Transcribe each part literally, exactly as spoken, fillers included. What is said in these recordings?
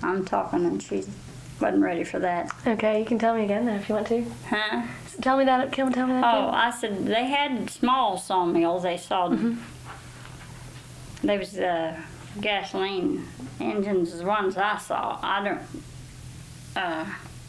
I'm talking and she wasn't ready for that. Okay, you can tell me again then if you want to. Huh? Tell me that. Can tell me that. Oh, again. I said they had small sawmills. They sawed. Mhm. There was uh, gasoline engines, the ones I saw. I don't. Uh,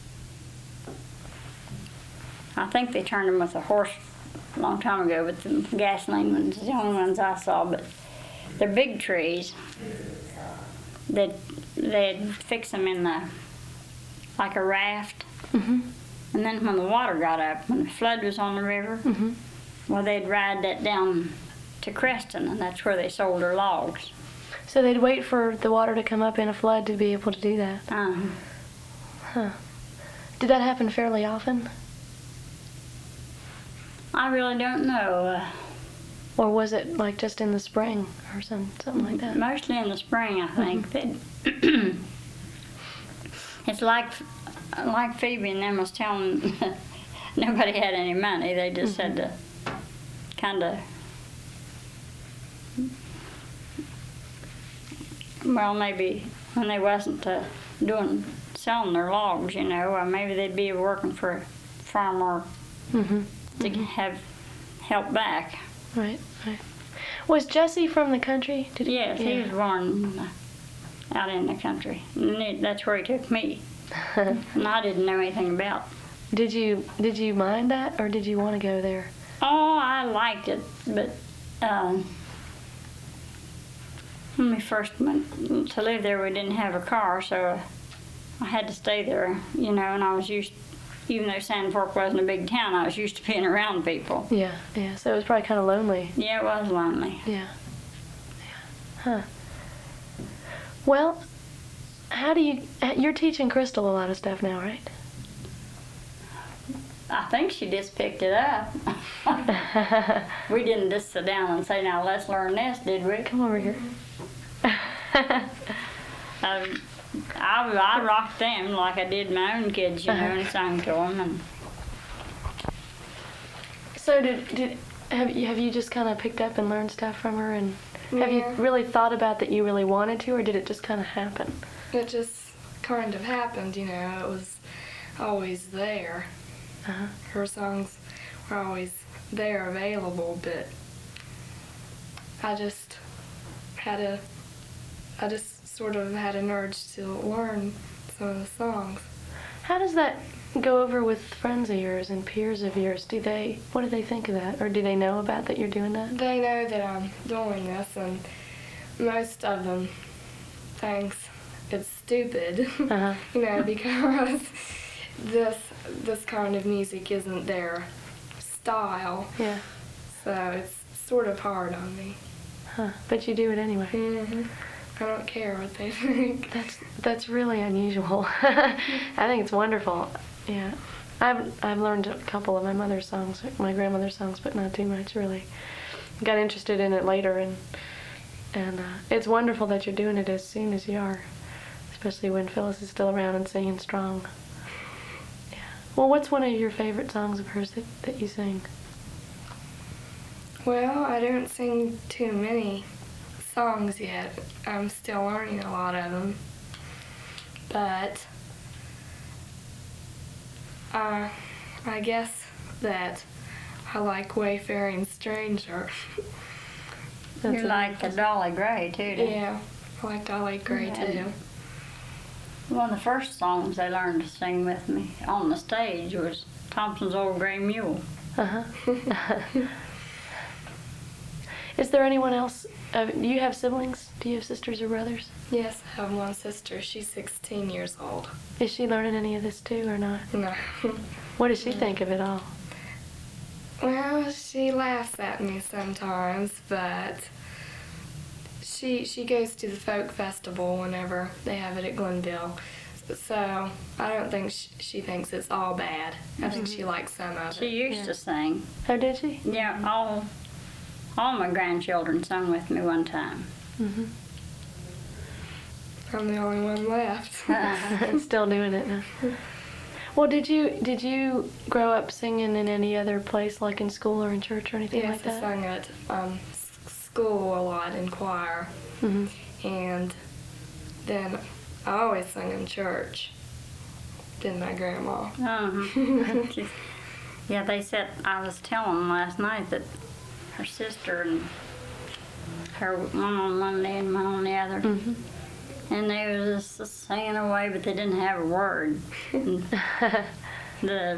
I think they turned them with a horse a long time ago, but the gasoline ones are the only ones I saw. But they're big trees. They'd, they'd fix them in the, like a raft. Mhm. And then when the water got up, when the flood was on the river, Mhm. well, they'd ride that down to Creston, and that's where they sold their logs. So they'd wait for the water to come up in a flood to be able to do that. Uh-huh. Huh. Did that happen fairly often? I really don't know. Uh, Or was it like just in the spring or some, something like that? Mostly in the spring, I think. Mm-hmm. It's like like Phoebe and them was telling nobody had any money. They just Mhm. had to kind of, well, maybe when they wasn't uh, doing, selling their logs, you know, or maybe they'd be working for a farmer Mhm. to have help back. Right. Right. Was Jesse from the country? Did he? Yes, he was born uh, out in the country. And it- that's where he took me. And I didn't know anything about. Did you Did you mind that, or did you want to go there? Oh, I liked it, but uh, when we first went to live there, we didn't have a car, so I had to stay there, you know, and I was used, even though Sand Fork wasn't a big town, I was used to being around people. Yeah. Yeah. So it was probably kind of lonely. Yeah, it was lonely. Yeah. Yeah. Huh. Well, how do you? You're teaching Crystal a lot of stuff now, right? I think she just picked it up. We didn't just sit down and say, now let's learn this, did we? Come over here. Um, I, I rocked them like I did my own kids, you know, Uh-huh. and sang to them. And So did did have you have you just kind of picked up and learned stuff from her, and have you Yeah. really thought about that you really wanted to, or did it just kind of happen? It just kind of happened, you know. It was always there. Uh-huh. Her songs were always there, available, but I just had a, I just sort of had an urge to learn some of the songs. How does that go over with friends of yours and peers of yours? Do they, what do they think of that, or do they know about that you're doing that? They know that I'm doing this, and most of them thinks it's stupid, Uh-huh. you know, because this this kind of music isn't their style, Yeah. so it's sort of hard on me. Huh. But you do it anyway. hmm I don't care what they think. That's that's really unusual. I think it's wonderful. Yeah, I've I've learned a couple of my mother's songs, my grandmother's songs, but not too much really. Got interested in it later, and and uh, it's wonderful that you're doing it as soon as you are, especially when Phyllis is still around and singing strong. Yeah. Well, what's one of your favorite songs of hers that, that you sing? Well, I don't sing too many songs yet. I'm still learning a lot of them. But uh, I guess that I like Wayfaring Stranger. That's you a- like the Dolly Gray, too, don't you? Yeah, I like Dolly Gray Yeah. too. One of the first songs they learned to sing with me on the stage was Thompson's Old Gray Mule. Uh-huh. Is there anyone else? Uh, do you have siblings? Do you have sisters or brothers? Yes, I have one sister. She's sixteen years old. Is she learning any of this too or not? No. What does she think of it all? Well, she laughs at me sometimes, but she she goes to the folk festival whenever they have it at Glenville. So I don't think she, she thinks it's all bad. I think she likes some of She it. used Yeah. to sing. Oh, did she? Yeah, all all my grandchildren sung with me one time. Mm-hmm. I'm the only one left. Still doing it now. Well, did you did you grow up singing in any other place, like in school or in church or anything Yes, like I that? sung at um, s- school a lot in choir, Mm-hmm. and then I always sing in church. Did my grandma. Uh-huh. Yeah, they said, I was telling them last night that her sister and her, one on one knee and one on the other, Mhm. and they was just singing away, but they didn't have a word. And the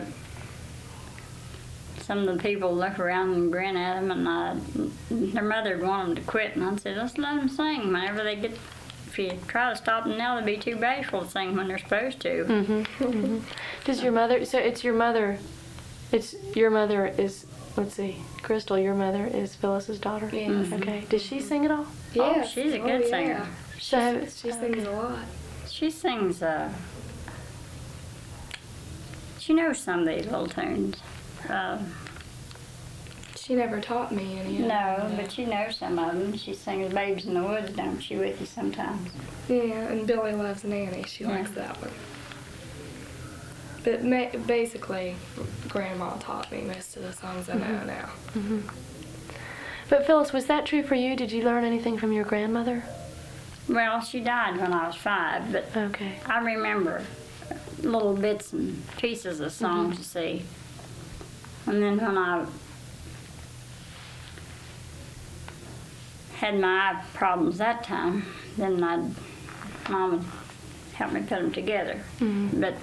some of the people look around and grin at them, and I, their mother would want them to quit, and I said, let's let them sing whenever they get. If you try to stop them now, they'll be too bashful to sing when they're supposed to. Mhm. Mhm. Does your mother? So it's your mother. It's your mother is. Let's see, Crystal. Your mother is Phyllis's daughter. Yes. Okay. Does she sing at all? Oh, Yes. she's a Oh, good yeah. singer. So have, She sings a lot. She sings, uh, she knows some of these little tunes. Uh, She never taught me any of no, them. but she knows some of them. She sings Babes in the Woods, don't she, with you sometimes? Yeah, and Billy Loves Nanny. She Yeah. likes that one. But ma- basically, Grandma taught me most of the songs I know now. Mhm. But Phyllis, was that true for you? Did you learn anything from your grandmother? Well, she died when I was five, but Okay. I remember little bits and pieces of songs, you see. And then when I had my eye problems that time, then I'd, Mom would help me put them together. Mhm. But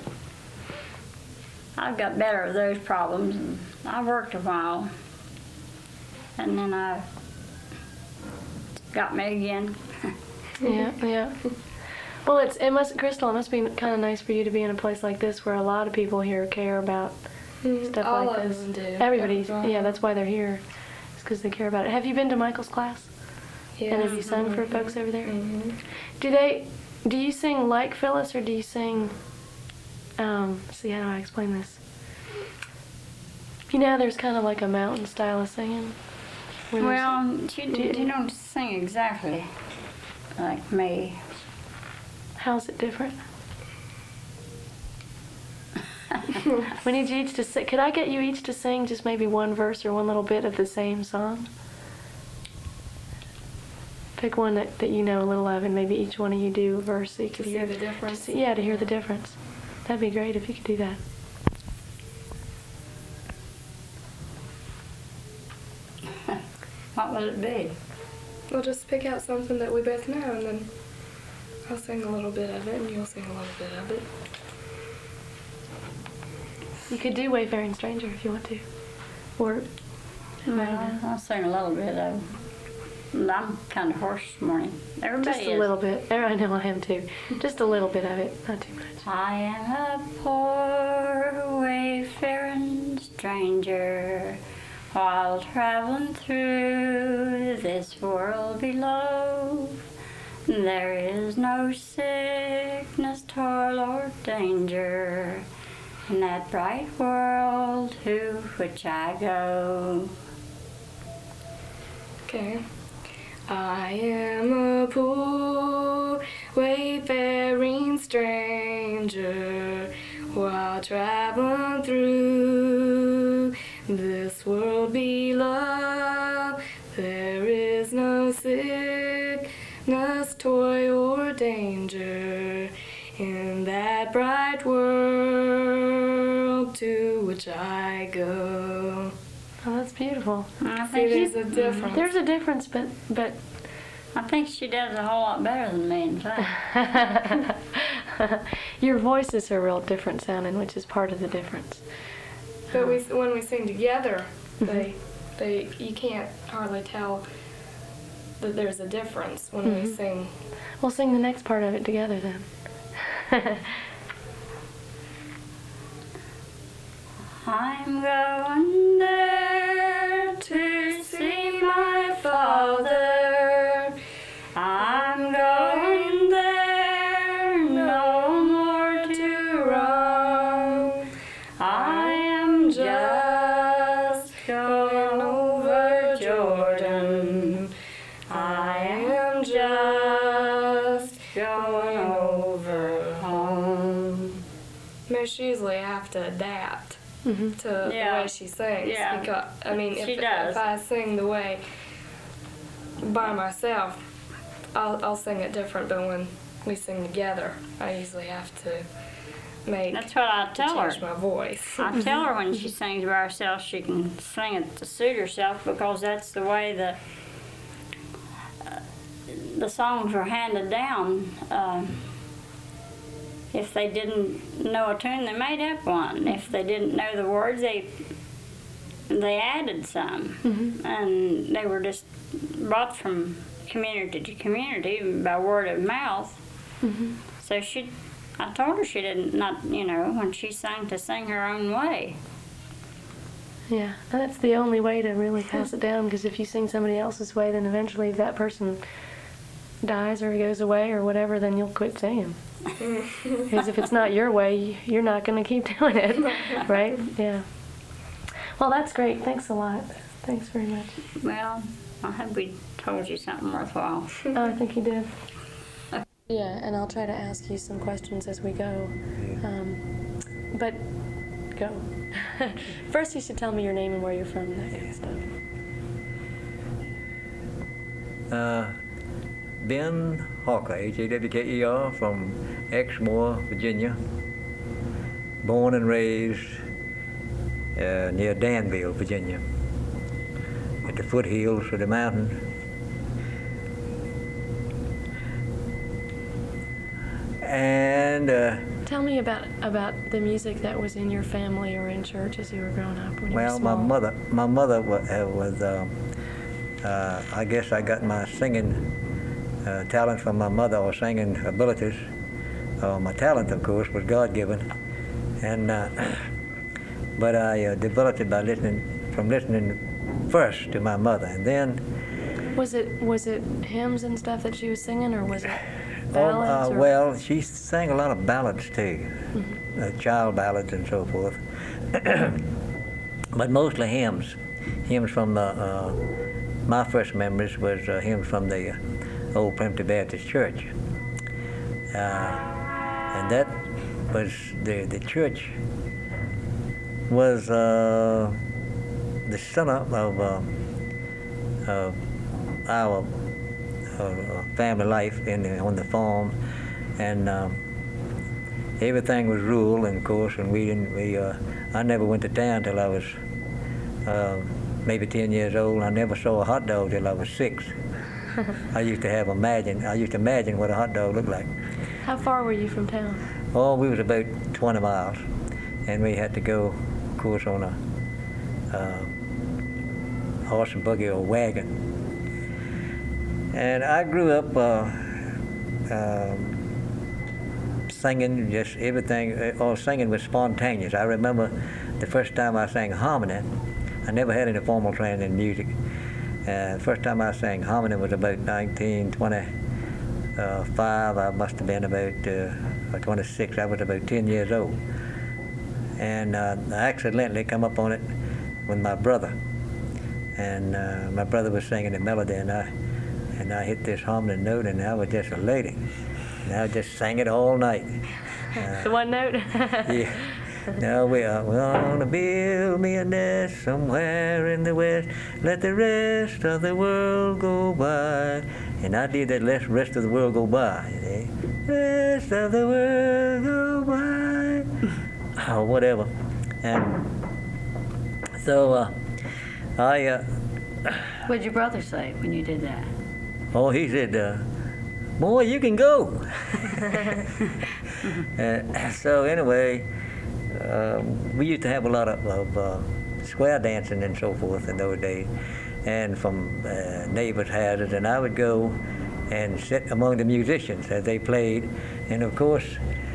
I got better of those problems, and I worked a while, and then I got me again. Yeah, yeah. Well, it's it must Crystal. It must be kind of nice for you to be in a place like this where a lot of people here care about stuff All like of this. them do. Everybody's Uh-huh. yeah. That's why they're here. It's because they care about it. Have you been to Michael's class? Yeah. And have you sung for folks over there? hmm Do they? Do you sing like Phyllis, or do you sing? Um, see, how do I explain this? You know, how there's kind of like a mountain style of singing. where there's- Well, she, Do you- she don't sing exactly like me. how's it different? We need you each to sing. Could I get you each to sing just maybe one verse or one little bit of the same song? Pick one that, that you know a little of, and maybe each one of you do a verse so you To could see hear the difference. to see- yeah, to hear the difference. That'd be great if you could do that. What would it be? We'll just pick out something that we both know, and then I'll sing a little bit of it, and you'll sing a little bit of it. You could do Wayfaring Stranger if you want to. Or Well, I'll sing a little bit of it. I'm kind of hoarse this morning. Everybody just a is. little bit. Er, I know I am too. Just a little bit of it, not too much. I am a poor wayfaring stranger, while traveling through this world below. There is no sickness, toil, or danger in that bright world to which I go. Okay. I am a poor wayfaring stranger, while traveling through this world below. There is no sickness, toil, or danger in that bright world to which I go. Oh, that's beautiful. I See, think, there's she, a difference. There's a difference, but but I think she does a whole lot better than me, in fact. your voices are real different sounding, which is part of the difference. But we, when we sing together, they, they, you can't hardly tell that there's a difference when we Mhm. sing. We'll sing the next part of it together then. I'm going there to see my father. I'm going there no more to roam. I am just going over Jordan. I am just going over home. Most usually I have to adapt Mhm. to Yeah. the way she sings. Yeah. Because, I mean, if, She does. if I sing the way by myself, I'll, I'll sing it different. But when we sing together. I usually have to make That's what I tell her. change my voice. I tell her when she sings by herself, she can sing it to suit herself because that's the way the uh, the songs were handed down. Um, if they didn't know a tune, they made up one. If they didn't know the words, they they added some, Mm-hmm. and they were just brought from community to community by word of mouth. Mm-hmm. So she. I told her she didn't, not, you know, when she sang, to sing her own way. Yeah, that's the only way to really pass it down, because if you sing somebody else's way, then eventually if that person dies or goes away or whatever, then you'll quit singing. Because if it's not your way, you're not going to keep doing it, right? Yeah. Well, that's great. Thanks a lot. Thanks very much. Well, I hope we told you something worthwhile. Oh, I think you did. Yeah, and I'll try to ask you some questions as we go. Um, but go. First, you should tell me your name and where you're from, that kind of stuff. Uh, Ben Hawker, H A W K E R, from Exmoor, Virginia. Born and raised uh, near Danville, Virginia, at the foothills of the mountain. And uh, Tell me about about the music that was in your family or in church as you were growing up when you well, were my small. mother, my mother was, uh, was um, uh, I guess I got my singing uh, talent from my mother, or singing abilities. Uh, my talent, of course, was God-given, and uh, but I uh, developed it by listening, from listening first to my mother, and then. Was it was it hymns and stuff that she was singing, or was it Oh, ballads? uh, or? well, she sang a lot of ballads too, Mm-hmm. uh, child ballads and so forth, but mostly hymns. Hymns from the, uh, my first memories was uh, hymns from the uh, old Primitive Baptist Church, uh, and that was the the church was uh, the center of, uh, of our. Uh, family life in the, on the farm, and uh, everything was rural, and of course, and we didn't. We uh, I never went to town till I was uh, maybe ten years old. I never saw a hot dog till I was six. I used to have imagine. I used to imagine what a hot dog looked like. How far were you from town? Oh, we was about twenty miles, and we had to go, of course, on a uh, horse and buggy or wagon. And I grew up uh, um, singing, just everything, all singing was spontaneous. I remember the first time I sang harmony. I never had any formal training in music. Uh, the first time I sang harmony was about nineteen twenty-five. I must have been about uh, twenty-six. I was about ten years old. And uh, I accidentally come up on it with my brother. And uh, my brother was singing the melody, and I And I hit this harmony note, and I was just elated. And I just sang it all night. Uh, The one note? yeah. Now we are gonna build me a nest somewhere in the west. Let the rest of the world go by. And I did that. Let the rest of the world go by. You know? Rest of the world go by. Or whatever. And so uh, I. Uh, What'd your brother say when you did that? Oh, he said, uh, boy, you can go. uh, so anyway, uh, we used to have a lot of, of uh, square dancing and so forth in those days, and from uh, neighbors' houses, and I would go and sit among the musicians as they played, and of course,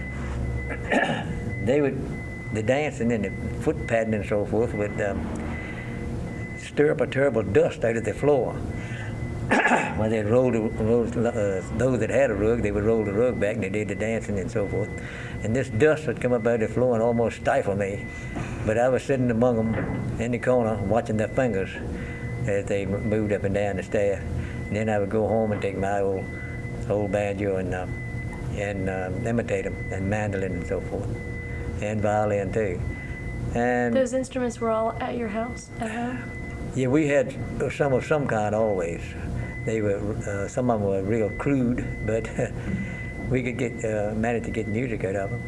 they would, the dancing and the foot padding and so forth would um, stir up a terrible dust out of the floor. When they'd roll, the, roll uh, those that had a rug, they would roll the rug back, and they did the dancing and so forth. And this dust would come up out of the floor and almost stifle me. But I was sitting among them in the corner, watching their fingers as they moved up and down the stair. And then I would go home and take my old, old banjo and uh, and uh, imitate them, and mandolin and so forth, and violin too. And Those instruments were all at your house, at home? yeah, we had some of some kind always. They were uh, some of them were real crude, but we could get uh, manage to get music out of them.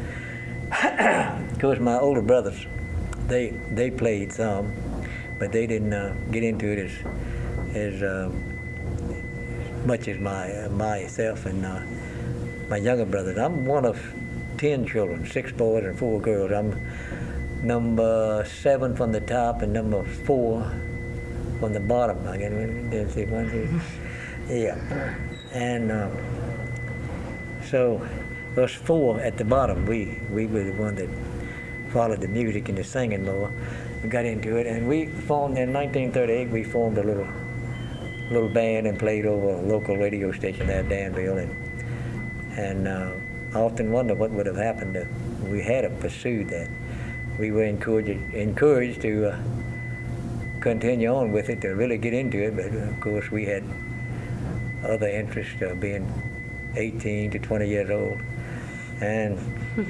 Of course, my older brothers, they they played some, but they didn't uh, get into it as as um, much as my uh, myself and uh, my younger brothers. I'm one of ten children, six boys and four girls. I'm number seven from the top and number four from the bottom. I can see one, two, yeah, and uh, so those four at the bottom, we we were the one that followed the music and the singing more. We got into it, and we formed in nineteen thirty-eight. We formed a little little band and played over a local radio station there at Danville, and and uh, I often wonder what would have happened if we had have pursued that. We were encouraged encouraged to uh, continue on with it, to really get into it, but of course we had other interests, uh, being eighteen to twenty years old, and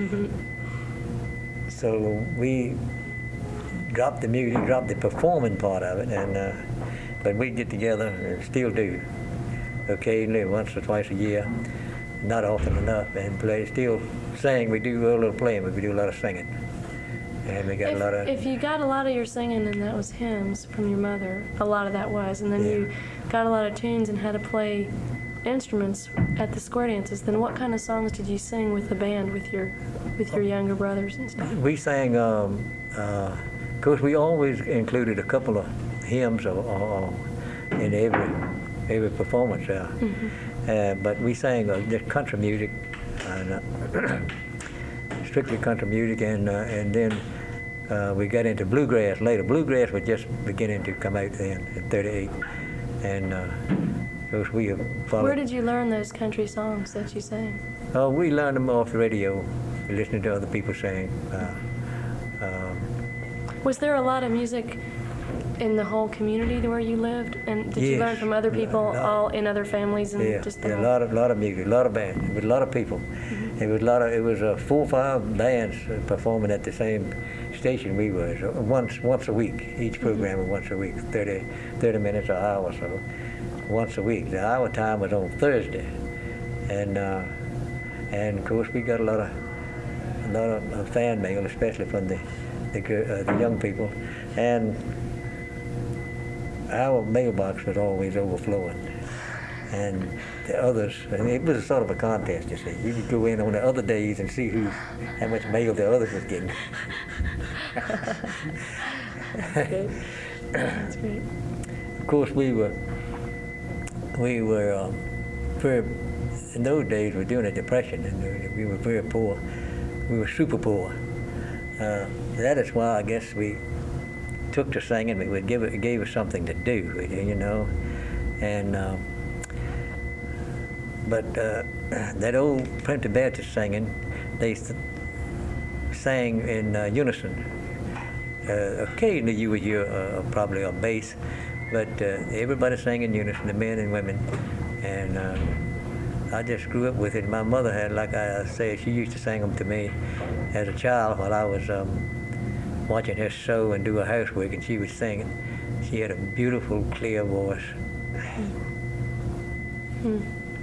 so we dropped the music, dropped the performing part of it, and uh, but we get together and still do occasionally, once or twice a year, not often enough, and play. Still sing. We do a little playing, but we do a lot of singing, and we got If, a lot of. if you got a lot of your singing and that was hymns from your mother, a lot of that was, and then Yeah. you got a lot of tunes and had to play instruments at the square dances, then what kind of songs did you sing with the band, with your with your younger brothers and stuff? We sang. Um, uh, of course, we always included a couple of hymns or, or, in every every performance. Uh, Mm-hmm. uh, but we sang uh, just country music, and, uh, strictly country music, and uh, and then uh, we got into bluegrass later. Bluegrass was just beginning to come out then in thirty-eight, and uh, of course we have followed. Where did you learn those country songs that you sang? Uh, we learned them off the radio, listening to other people sing. Uh, um, Was there a lot of music in the whole community where you lived, and did you learn Yes. from other people, No. all in other families, and Yeah, just the yeah, a whole- lot of lot of music, a lot of bands, it was a lot of people. Mm-hmm. It was a lot of it was uh, four or five bands uh, performing at the same station we were, so once once a week. Each program was once a week, thirty, thirty minutes, an hour or so, once a week. The hour time was on Thursday, and uh, and of course we got a lot of a lot of uh, fan mail, especially from the the, gir- uh, the young people, and our mailbox was always overflowing, and the others, and it was sort of a contest, you see. You could go in on the other days and see who, how much mail the others was getting. Good. That's great. Of course, we were, we were um, very, in those days we were during the Depression, and we were very poor. We were super poor. Uh, that is why I guess we took to singing. We would give it, it gave us something to do, you know, and um, but uh, that old Primitive Baptist singing, they s- sang in uh, unison. Uh, occasionally you would hear uh, probably a bass, but uh, everybody sang in unison, the men and women, and uh, I just grew up with it. My mother had, like I say, she used to sing them to me as a child while I was um, watching her sew and do her housework, and she was singing. She had a beautiful, clear voice. Hmm.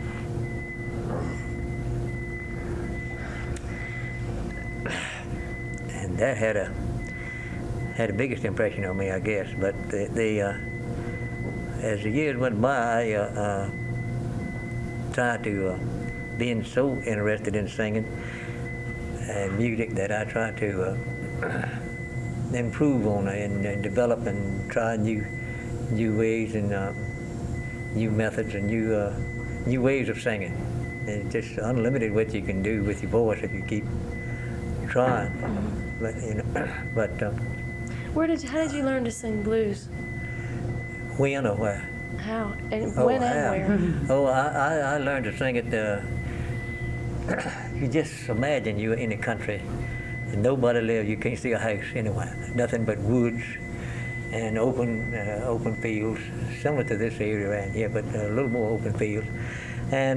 And that had a had the biggest impression on me, I guess. But the, the uh, as the years went by, I uh, uh, tried to uh, being so interested in singing and music that I tried to uh, improve on it and, and develop and try new new ways and uh, new methods and new uh, new ways of singing. It's just unlimited what you can do with your voice if you keep trying. But you know, but um, Where did you, how did you learn to sing blues? when or where? How and Oh, when how? and where? Oh, I, I, I learned to sing it. Uh, you just imagine you're in a country and nobody lives. You can't see a house anywhere. Nothing but woods and open uh, open fields, similar to this area around here, but a little more open fields. And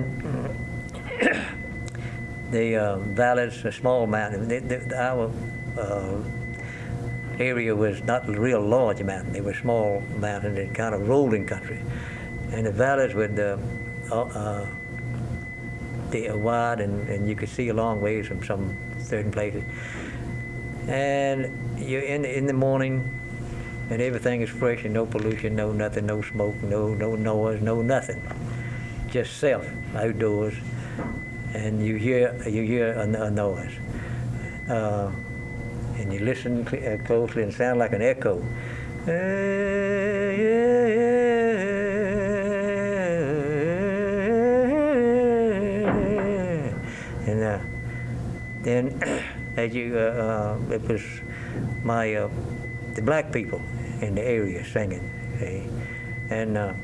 the uh, valleys, a small mountain. The, the, our uh, area was not a real large mountain. They were small mountains and kind of rolling country. And the valleys would uh, uh, they are wide, and, and you could see a long ways from some certain places. And you're in in the morning, and everything is fresh and no pollution, no nothing, no smoke, no no noise, no nothing, just self outdoors, and you hear you hear a, a noise, uh, and you listen cl- uh, closely and sound like an echo. And uh, then, as you, uh, uh, it was my uh, the black people in the area singing, see? And uh,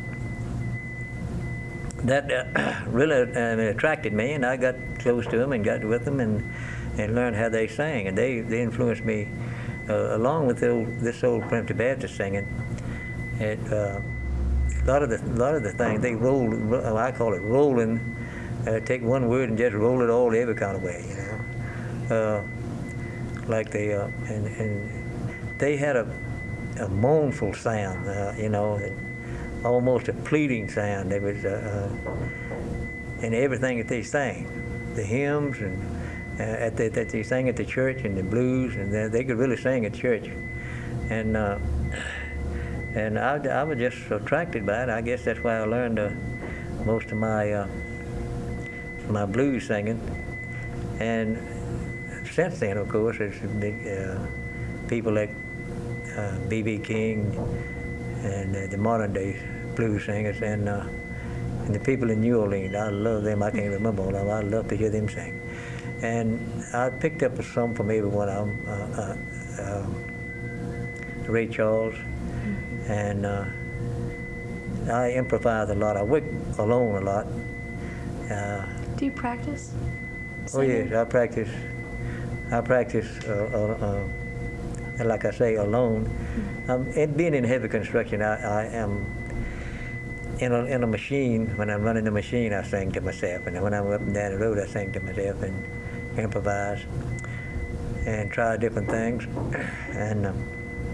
that uh, really uh, attracted me, and I got close to them and got with them and and learned how they sang, and they they influenced me. Uh, along with the old, this old Primitive Baptist singing, it, uh, a lot of the a lot of the things they roll, ro- I call it rolling. Uh, take one word and just roll it all every kind of way, you know. Uh, like they uh, and and they had a a mournful sound, uh, you know, and almost a pleading sound. There was uh, uh, in everything that they sang, the hymns and. Uh, at the, that they sang at the church and the blues, and they, they could really sing at church, and uh, and I, I was just attracted by it. I guess that's why I learned uh, most of my uh, my blues singing. And since then, of course, there's big uh, people like uh, B B King and uh, the modern day blues singers, and uh, and the people in New Orleans. I love them. I can't remember all of them. I love to hear them sing. And I picked up a song from every one of them, uh, uh, um, Ray Charles, and uh, I improvise a lot. I work alone a lot. Uh, Do you practice? oh yes, I practice. I practice, uh, uh, uh, like I say, alone. Um, and being in heavy construction, I, I am in a, in a machine. When I'm running the machine, I sing to myself, and when I'm up and down the road, I sing to myself and improvise and try different things. And um,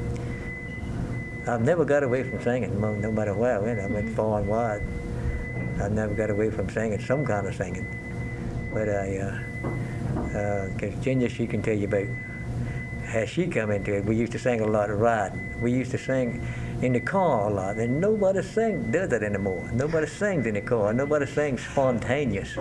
I've never got away from singing, no, no matter where I went. I went far and wide. I've never got away from singing, some kind of singing. But I, uh, uh, Virginia, she can tell you about how she come into it. We used to sing a lot of riding. We used to sing in the car a lot, and nobody sing, does that anymore. Nobody sings in the car. Nobody sings spontaneous.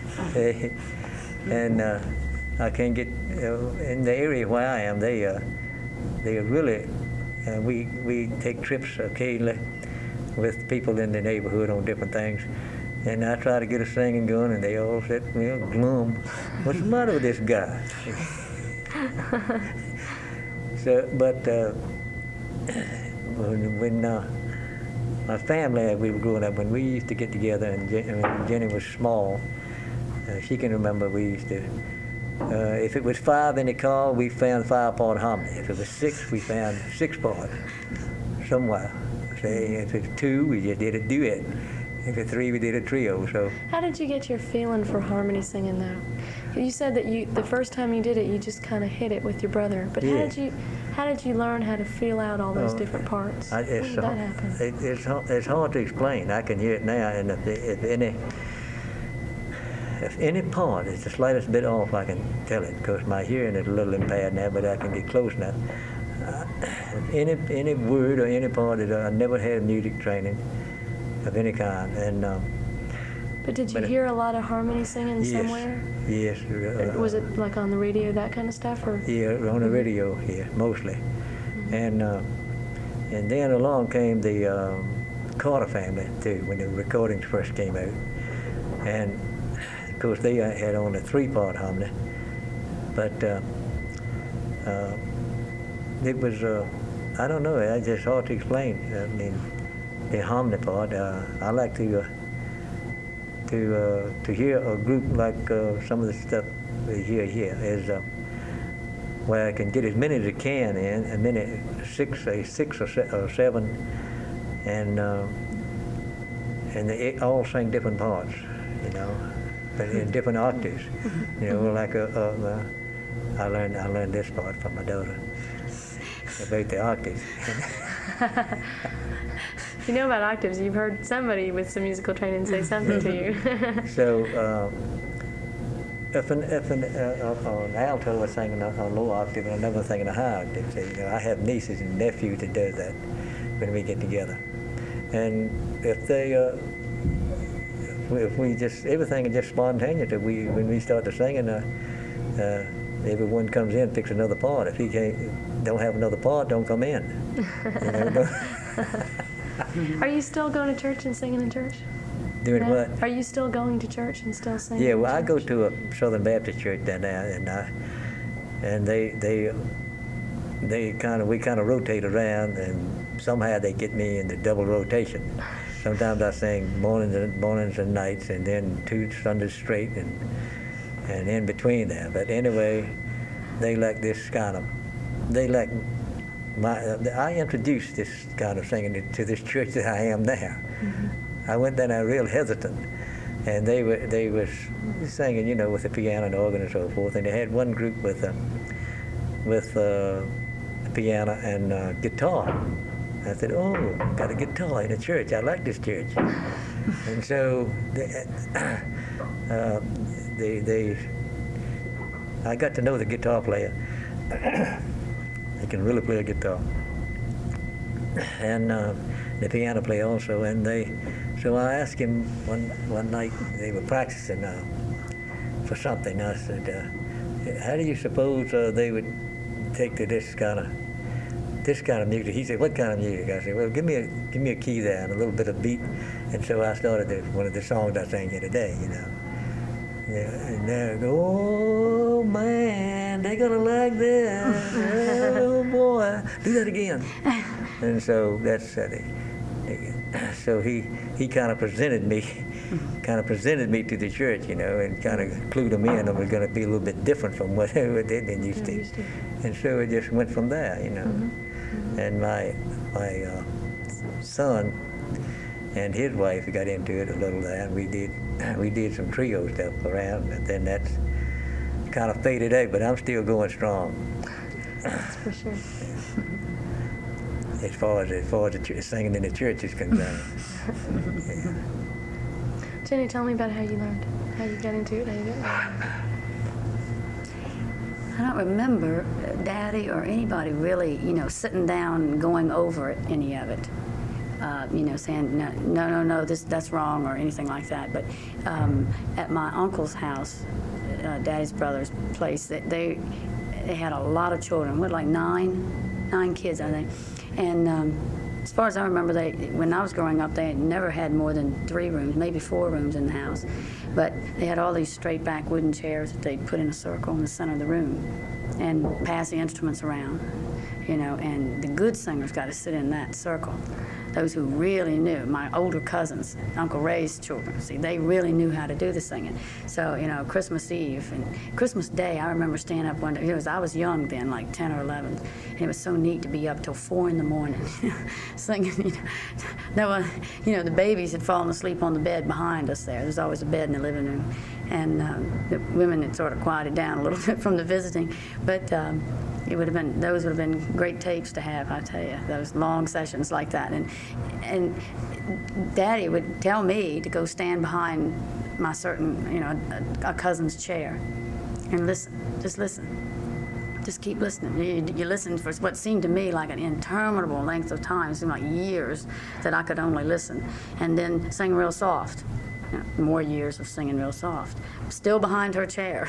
And uh, I can't get uh, in the area where I am. They uh, they really uh, we we take trips occasionally with people in the neighborhood on different things, and I try to get a singing going, and they all sit, you know, glum. What's the matter with this guy? So, but uh, when, when uh, my family, we were growing up, when we used to get together, and Jen, when Jenny was small. Uh, she can remember we used to, uh, if it was five in the car, we found five-part harmony. If it was six, we found six-part somewhere. Say, if it's two, we just did a duet. If it's three, we did a trio. So. How did you get your feeling for harmony singing, though? You said that you the first time you did it, you just kind of hit it with your brother. But Yeah. how did you how did you learn how to feel out all those Oh, different parts? I, When it's, did that hard, happen? it, it's, hard- it's hard to explain. I can hear it now, and if, if any if any part is the slightest bit off, I can tell it, because my hearing is a little impaired now, but I can get close now. Uh, any any word or any part that I never had music training of any kind, and um, But did you but it- hear a lot of harmony singing yes, somewhere? yes. Uh, Was it like on the radio, that kind of stuff, or? Yeah, on the radio here, mostly. Mm-hmm. And uh, and then along came the um, Carter family, too, when the recordings first came out. And, of course, they uh, had on a three-part harmony. But uh, uh, it was, uh, I don't know, it's just hard to explain. I mean, the harmony part, uh, I like to uh, to uh, to hear a group like uh, some of the stuff we hear here is uh, where I can get as many as I can in, a minute, six, say six or, se- or seven, and uh, and they all sing different parts, you know, but in different octaves, you know, like a, a, a, I learned I learned this part from my daughter about the octaves. You know about octaves. You've heard somebody with some musical training say something to you. So, uh, if an, if an, uh, uh, an alto was singing a, a low octave and another was singing a high octave, so, you know, I have nieces and nephews that do that when we get together. And if they, uh, if, we, if we just, everything is just spontaneous. If we, when we start to singing, uh, uh, everyone comes in, picks another part. If he can't, don't have another part, don't come in. You know, don't Are you still going to church and singing in church? doing No? what? Are you still going to church and still singing? Yeah, in well, I go church? to a Southern Baptist church down there, and I, and they they they kind of we kind of rotate around, and somehow they get me in the double rotation. Sometimes I sing mornings and mornings and nights, and then two Sundays straight, and and in between there. But anyway, they like this kind of they like my. I introduced this kind of singing to this church that I am now. Mm-hmm. I went there real hesitant, and they were they was singing, you know, with the piano and organ and so forth. And they had one group with uh, with uh, piano and uh, guitar. I said, "Oh, got a guitar in the church. I like this church." And so they, uh, they they I got to know the guitar player. He can really play a guitar, and uh, the piano player also. And they. So I asked him one one night, they were practicing uh, for something. I said, uh, how do you suppose uh, they would take to this kind of this kind of music? He said, what kind of music? I said, well, give me a give me a key there and a little bit of beat. And so I started the, one of the songs I sang here today, you know. Yeah, and they go, oh man, they're gonna like that. Oh boy, do that again. And so that's uh, the, so he, he kind of presented me, kind of presented me to the church, you know, and kind of clued them in. It was going to be a little bit different from what they'd been used to. And so it just went from there, you know. Mm-hmm. And my my uh, son and his wife got into it a little there, and we did we did some trio stuff around, and then that's kind of faded out. But I'm still going strong. That's for sure. As far as as far as the ch- singing in the church is concerned. Yeah. Jenny, tell me about how you learned, how you got into it, how you did it. I don't remember Daddy or anybody really, you know, sitting down and going over it, any of it. Uh, you know, saying no, no, no, no, this that's wrong or anything like that. But um, at my uncle's house, uh, Daddy's brother's place, they, they they had a lot of children. What, like nine, nine kids, I think. And um, as far as I remember, they when I was growing up, they had never had more than three rooms, maybe four rooms in the house. But they had all these straight back wooden chairs that they put in a circle in the center of the room and pass the instruments around, you know, and the good singers got to sit in that circle. Those who really knew, my older cousins, Uncle Ray's children, see, they really knew how to do the singing. So, you know, Christmas Eve and Christmas Day, I remember staying up one day. It was, I was young then, like ten or eleven, and it was so neat to be up till four in the morning singing. You know, no one, you know, the babies had fallen asleep on the bed behind us there. There's always a bed in the living room, and um, the women had sort of quieted down a little bit from the visiting, but. Um, It would have been; those would have been great tapes to have. I tell you, those long sessions like that. And and Daddy would tell me to go stand behind my certain, you know, a, a cousin's chair, and listen. Just listen. Just keep listening. You, you listen for what seemed to me like an interminable length of time. It seemed like years that I could only listen, and then sing real soft. You know, more years of singing real soft. Still behind her chair.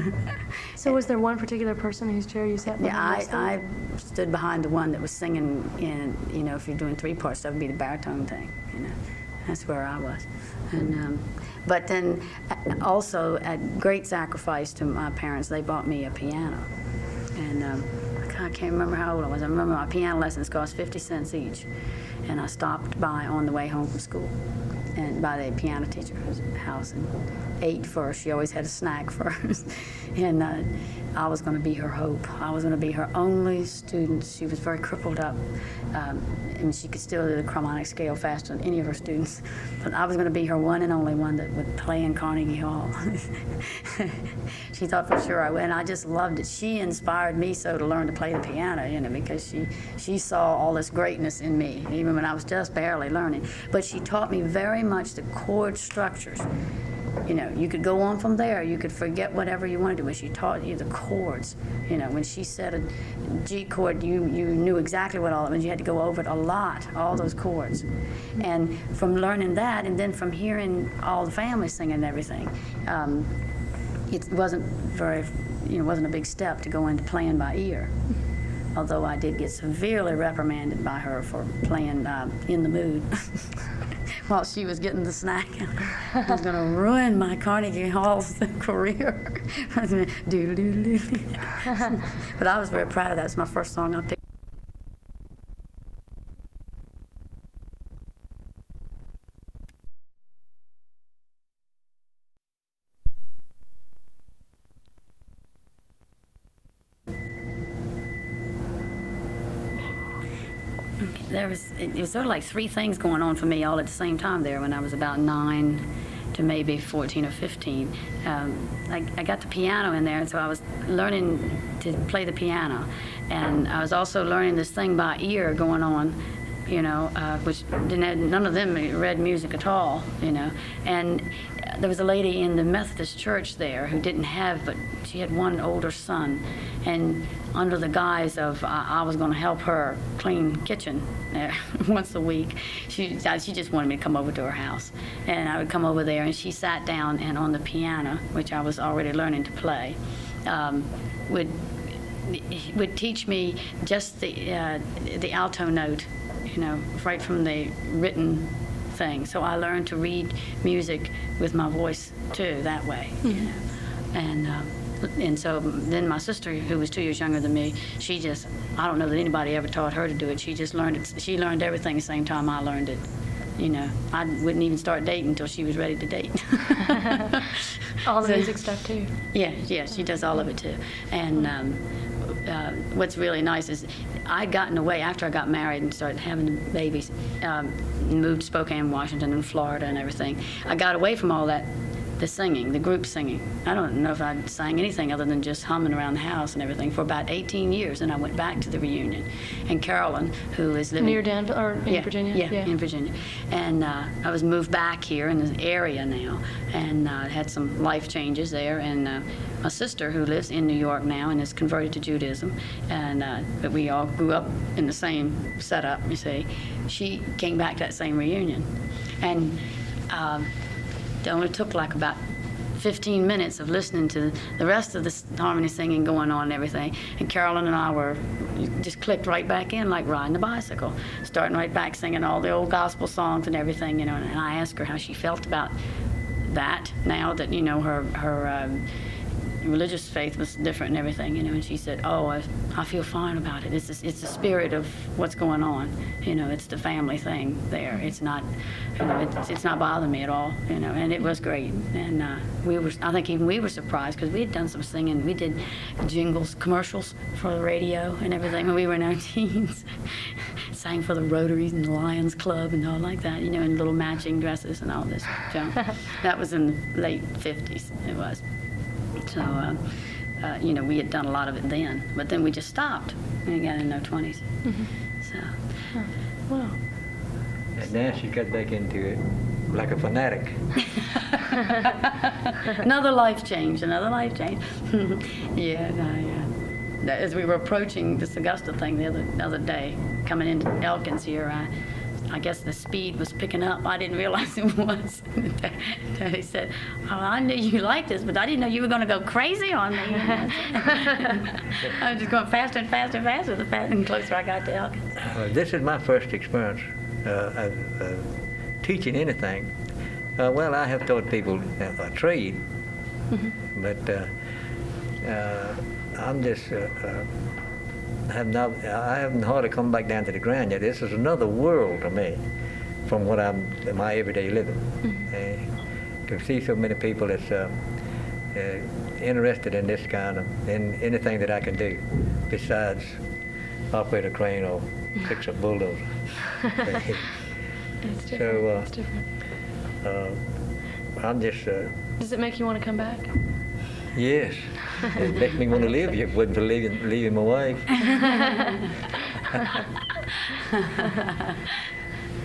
So was there one particular person whose chair you sat behind? Yeah, I, I stood behind the one that was singing in, you know, if you're doing three parts, that would be the baritone thing, you know. That's where I was. And, um, but then also, at great sacrifice to my parents, they bought me a piano. And um, I can't remember how old I was. I remember my piano lessons cost fifty cents each. And I stopped by on the way home from school and by the piano teacher's house and ate first. She always had a snack first. And uh, I was going to be her hope. I was going to be her only student. She was very crippled up. Um, and she could still do the chromatic scale faster than any of her students. But I was going to be her one and only one that would play in Carnegie Hall. She thought for sure I would. And I just loved it. She inspired me so to learn to play the piano, you know, because she, she saw all this greatness in me, even when I was just barely learning. But she taught me very much the chord structures You know, you could go on from there. You could forget whatever you wanted to. When she taught you the chords, you know, when she said a G chord, you, you knew exactly what all it meant. You had to go over it a lot, all those chords. And from learning that, and then from hearing all the family singing and everything, um, it wasn't very, you know, wasn't a big step to go into playing by ear. Although I did get severely reprimanded by her for playing uh, In the Mood. While she was getting the snack. I was going to ruin my Carnegie Hall career. Doodle-doodle-doo. But I was very proud of that. It's my first song I picked. There was, it was sort of like three things going on for me all at the same time there when I was about nine to maybe fourteen or fifteen. Um, I, I got the piano in there, and so I was learning to play the piano. And I was also learning this thing by ear going on, you know, uh, which didn't have, none of them read music at all, you know. And there was a lady in the Methodist church there who didn't have, but she had one older son. And under the guise of uh, I was going to help her clean kitchen uh, once a week, she she just wanted me to come over to her house. And I would come over there, and she sat down and on the piano, which I was already learning to play, um, would would teach me just the uh, the alto note, you know, right from the written thing. So I learned to read music with my voice too that way, mm-hmm. you know. And um, and so then my sister, who was two years younger than me, she just, I don't know that anybody ever taught her to do it. She just learned it. She learned everything the same time I learned it. You know, I wouldn't even start dating until she was ready to date. All the So, music stuff too. Yeah, yeah, she does all of it too. And um, uh, what's really nice is I'd gotten away after I got married and started having babies, um, moved to Spokane, Washington, and Florida and everything. I got away from all that, the singing, the group singing. I don't know if I sang anything other than just humming around the house and everything for about eighteen years, and I went back to the reunion. And Carolyn, who is living Near Danville, or in yeah, Virginia? Yeah, in Virginia. And uh, I was moved back here in the area now, and uh, had some life changes there. And uh, my sister, who lives in New York now and is converted to Judaism, and uh, but we all grew up in the same setup, you see, she came back to that same reunion. And um, it only took like about fifteen minutes of listening to the rest of the harmony singing going on and everything, and Carolyn and I were just clicked right back in like riding a bicycle, starting right back singing all the old gospel songs and everything, you know. And I asked her how she felt about that now that, you know, her her um, religious faith was different and everything, you know. And she said, "Oh, I, I feel fine about it. It's the, it's the spirit of what's going on, you know. It's the family thing there. It's not, you know, it's, it's not bothering me at all, you know." And it was great. And uh, we were, I think even we were surprised because we had done some singing. We did jingles, commercials for the radio and everything when we were in our teens. Sang for the Rotaries and the Lions Club and all like that, you know, in little matching dresses and all this junk. That was in the late fifties. It was. So, uh, uh, you know, we had done a lot of it then, but then we just stopped when we got in our twenties. Mm-hmm. So, huh. Wow. And now she got back into it like a fanatic. Another life change, another life change. Yeah, no, yeah. As we were approaching this Augusta thing the other, the other day, coming into Elkins here, I, I guess the speed was picking up. I didn't realize it was. Daddy said, "Oh, I knew you liked this, but I didn't know you were going to go crazy on me." I was just going faster and faster and faster the faster and closer I got to Elkins. Uh, this is my first experience uh, of uh, teaching anything. Uh, well, I have taught people a, a trade, mm-hmm. but uh, uh, I'm just. Uh, uh, I have not, I haven't hardly come back down to the ground yet. This is another world to me from what I'm, my everyday living. Mm-hmm. Uh, to see so many people that's uh, uh, interested in this kind of, in anything that I can do besides operate a crane or fix a bulldozer. It's different. So, uh, it's different. Uh, I'm just... Uh, Does it make you want to come back? Yes. It makes me want to live here. Wouldn't for leaving, leaving my wife.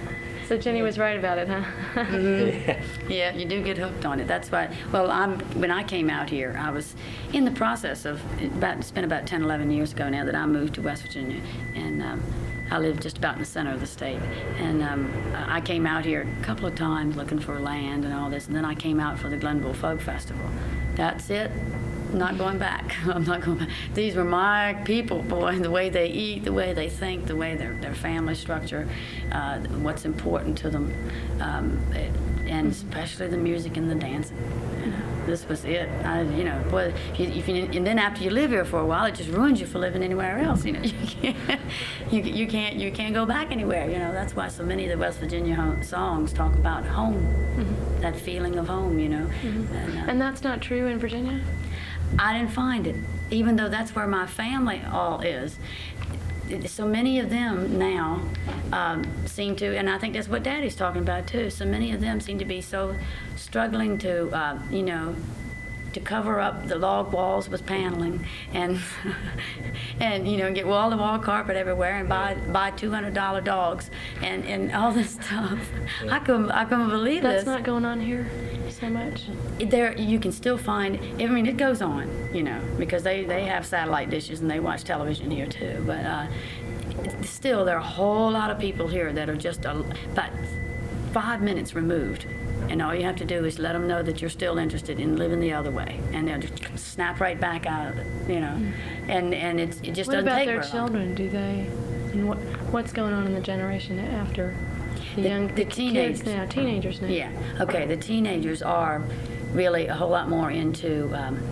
So Jenny was right about it, huh? Yeah, you do get hooked on it. That's why, well, I'm, when I came out here, I was in the process of, about, it's been about ten, eleven years ago now that I moved to West Virginia, and um, I live just about in the center of the state. And um, I came out here a couple of times looking for land and all this, and then I came out for the Glenville Folk Festival. That's it. I'm not going back. I'm not going back. These were my people, boy, the way they eat, the way they think, the way their, their family structure, uh, what's important to them, um, it, and especially the music and the dancing. You know, this was it. I, you know, boy, if you, if you, and then after you live here for a while, it just ruins you for living anywhere else. You know, you can't, you, you can't, you can't go back anywhere. You know, that's why so many of the West Virginia home, songs talk about home, mm-hmm. that feeling of home. You know, mm-hmm. and, uh, and that's not true in Virginia? I didn't find it, even though that's where my family all is. So many of them now um, seem to, and I think that's what Daddy's talking about too, so many of them seem to be so struggling to, uh, you know, to cover up the log walls with paneling and and you know get wall to wall carpet everywhere and buy buy two hundred dollar dogs and, and all this stuff. I couldn't I couldn't believe That's this. not going on here so much. There you can still find, I mean it goes on, you know, because they, they have satellite dishes and they watch television here too, but uh, still there are a whole lot of people here that are just a, about five minutes removed. And all you have to do is let them know that you're still interested in living the other way, and they'll just snap right back out of it, you know. And and it's, it just What doesn't about take their very long. children? Do they? And what what's going on in the generation after the, The- young the kids teenagers. now? Teenagers now. Yeah. Okay. The teenagers are really a whole lot more into. Um,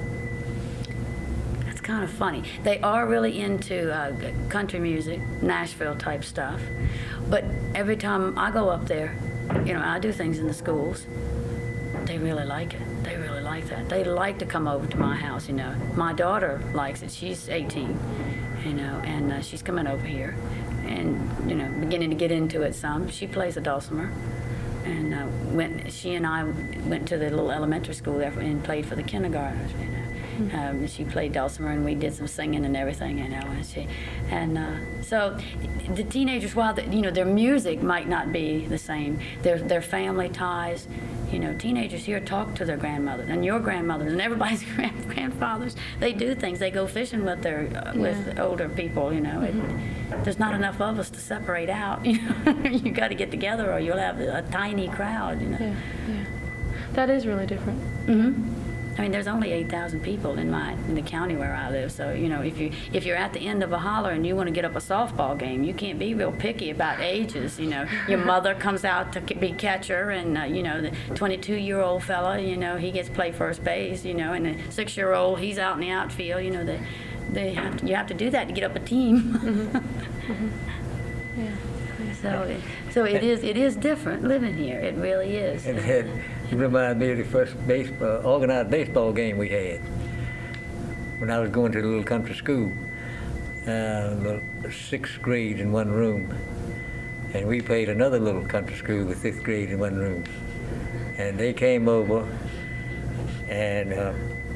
it's kind of funny. They are really into uh, country music, Nashville type stuff. But every time I go up there, you know, I do things in the schools. They really like it. They really like that. They like to come over to my house, you know. My daughter likes it. She's eighteen, you know, and uh, she's coming over here and, you know, beginning to get into it some. She plays the dulcimer. And uh, went, she and I went to the little elementary school there and played for the kindergartners, you know. Mm-hmm. Um, she played dulcimer and we did some singing and everything, you know. And she, and uh, so the teenagers, while the, you know their music might not be the same, their their family ties, you know, teenagers here talk to their grandmothers and your grandmothers and everybody's grand, grandfathers. They do things. They go fishing with their uh, with Yeah. older people, you know. Mm-hmm. It, there's not enough of us to separate out, you know. You got to get together or you'll have a tiny crowd, you know. Yeah, yeah. That is really different. Mm-hmm. I mean, there's only eight thousand people in my in the county where I live. So you know, if you if you're at the end of a holler and you want to get up a softball game, you can't be real picky about ages. You know, your mother comes out to be catcher, and uh, you know, the twenty-two-year-old fella, you know, he gets to play first base. You know, and the six-year-old, he's out in the outfield. You know, they they have to, you have to do that to get up a team. Mm-hmm. Mm-hmm. Yeah. So, it, so it is it is different living here. It really is. And it, it reminds me of the first base, uh, organized baseball game we had when I was going to the little country school, uh, the sixth grade in one room, and we played another little country school with fifth grade in one room, and they came over, and uh,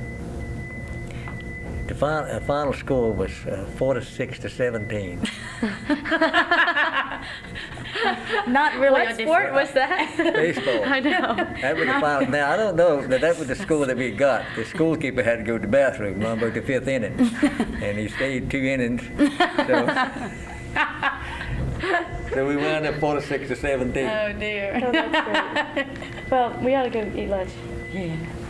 the final, uh, final score was uh, forty-six to seventeen. Not really. What a sport different- was that? Baseball. I know. That was the final. Now I don't know that that was the score that we got. The schoolkeeper had to go to the bathroom around about the fifth inning, and he stayed two innings. So, so we wound up forty-six to seventeen. Oh dear. Oh, that's great. Well, we ought to go eat lunch. Yeah.